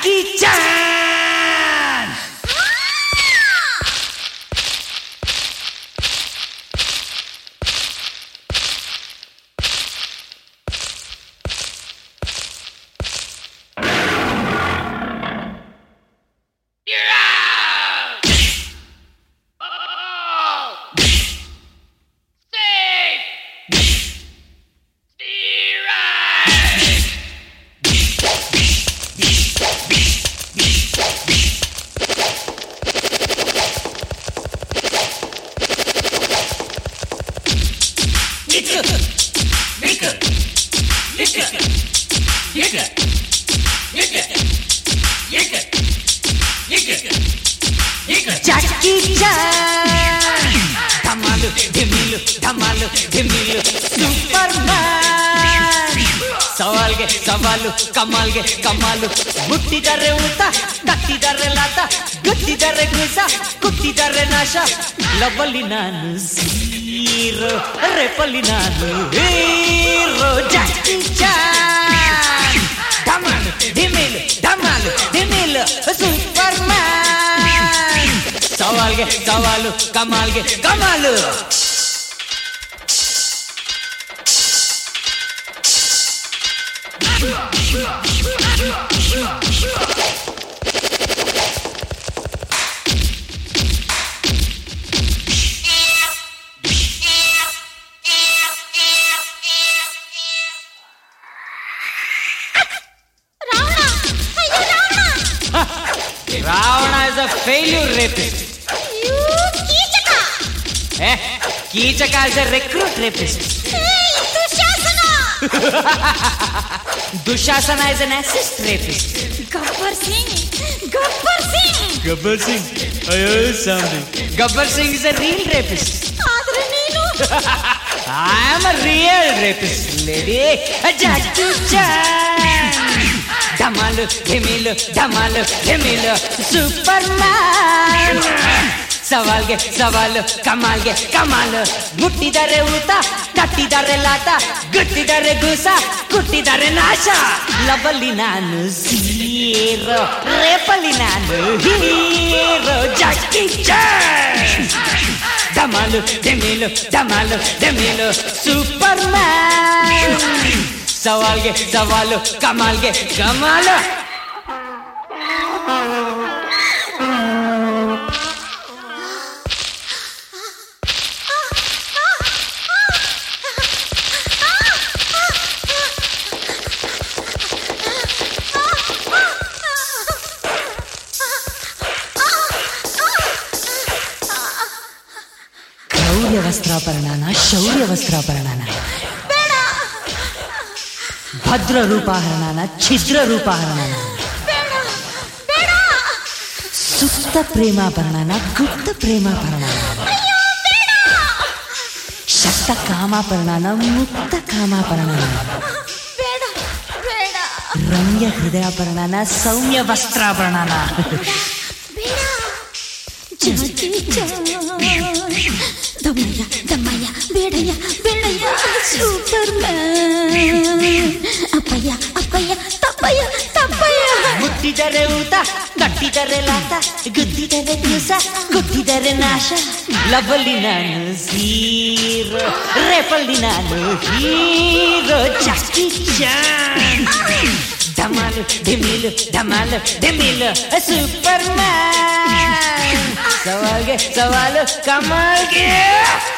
Jackie Chan. Jackie Chan ಧಮಾಲು ಧಿಮಿಲು ಧಮಾಲು ಧಿಮಿಲು ಸೂಪರ್ ಮ್ಯಾನ್. ಸವಾಲ್ಗೆ ಸವಾಲು ಕಮಾಲ್ಗೆ ಕಮಾಲು. ಮುಟ್ಟಿದರೆ ಊಟ ತಟ್ಟಿದರೆ ಲಾಟ ಗುತ್ತಿದರೆ ಗುಸ ಕುಟ್ಟಿದರೆ ನಾಶ. ಲವಲ್ಲಿ ನಾನು ಹೀರೋ ರೇಪಲ್ಲಿ ನಾನು ಹೀರೋ. ಜಾಕಿ ಚಾನ್ ಧಮಾಲು ಧಿಮಿಲು ಧಮಾಲು ಧಿಮಿಲು ಸೂಪರ್ ಮ್ಯಾನ್. ಸವಾಲ್ಗೆ ಸವಾಲು ಕಮಾಲ್ಗೆ ಕಮಾಲು. Ravana is a failure rapist. You Kichaka. Kichaka is a recruit rapist. Hey, Dushasana. Dushasana is an assist rapist. Gabbar Singh. Gabbar Singh. Gabbar Singh. I heard something. Gabbar Singh is a real rapist. Adre neenu. I am a real rapist, lady. Jackie Chan. Dhamalu, dhimilu, dhamalu, dhimilu, Superman. ಸವಾಲ್ಗೆ ಸವಾಲು ಕಮಾಲ್ಗೆ ಕಮಾಲು. ಮುಟ್ಟಿದರೆ ಊಟ ತಟ್ಟಿದರೆ ಲಾಟ ಗುಟ್ಟಿದರೆ ಗುಸ ಕುಟ್ಟಿದರೆ ನಾಶ. ಲವಲ್ಲಿ ನಾನು hero ರೇಪಲ್ಲಿ ನಾನು hero. Jackie Chan ಧಮಾಲು ಧಿಮಿಲು ಧಮಾಲು ಧಿಮಿಲು ಸೂಪರ್ ಮ್ಯಾನ್. ಸವಾಲ್ಗೆ ಸವಾಲು ಕಮಾಲ್ಗೆ ಕಮಾಲು. ಕ್ರೌರ್ಯ ವಸ್ತ್ರಾಪರಣನ ಶೌರ್ಯ ವಸ್ತ್ರಾಪರಣನ ಭದ್ರ ರೂಪಾಹರಣನ ಛಿದ್ರ ರೂಪಾಹರಣನ ಸುಪ್ತ ಪ್ರೇಮಾಭರಣನ ಗುಪ್ತ ಪ್ರೇಮಾಭರಣನ ಶಕ್ತ ಕಾಮಾಪರಣನ ಮುಕ್ತ ಕಾಮಾಪರಣನ ರಮ್ಯ ಹೃದಯಾಪರಣನ ಸೌಮ್ಯ ವಸ್ತ್ರಾಭರಣನ. ದಮ್ಮಯ್ಯ ದಮ್ಮಯ್ಯ ಬೇಡಯ್ಯ ಬೇಡಯ್ಯ ಸೂಪರ್ ಮ್ಯಾನ್. ಅಪ್ಪಯ್ಯ ಅಪ್ಪಯ್ಯ ತಪ್ಪಯ್ಯ ತಪ್ಪಯ್ಯ. ಮುಟ್ಟಿದರೆ ಊಟ ಕಟ್ಟಿದರೆ ಲಾಟ ಗುದ್ದಿದರೆ ದಿವಸ ಕುಟ್ಟಿದರೆ ನಾಶ. ಲವಲ್ಲಿ ನಾನು ಹೀರೋ ರೇಪಲ್ಲಿ ನಾನು ಹೀರೋ. ಜಾಕಿ ಚಾನ್ ಧಮಾಲು ಧಿಮಿಲು ಧಮಾಲು ಧಿಮಿಲು ಸೂಪರ್ ಮ್ಯಾನ್. ಸವಾಲ್ಗೆ ಸವಾಲು ಕಮಾಲ್ಗೆ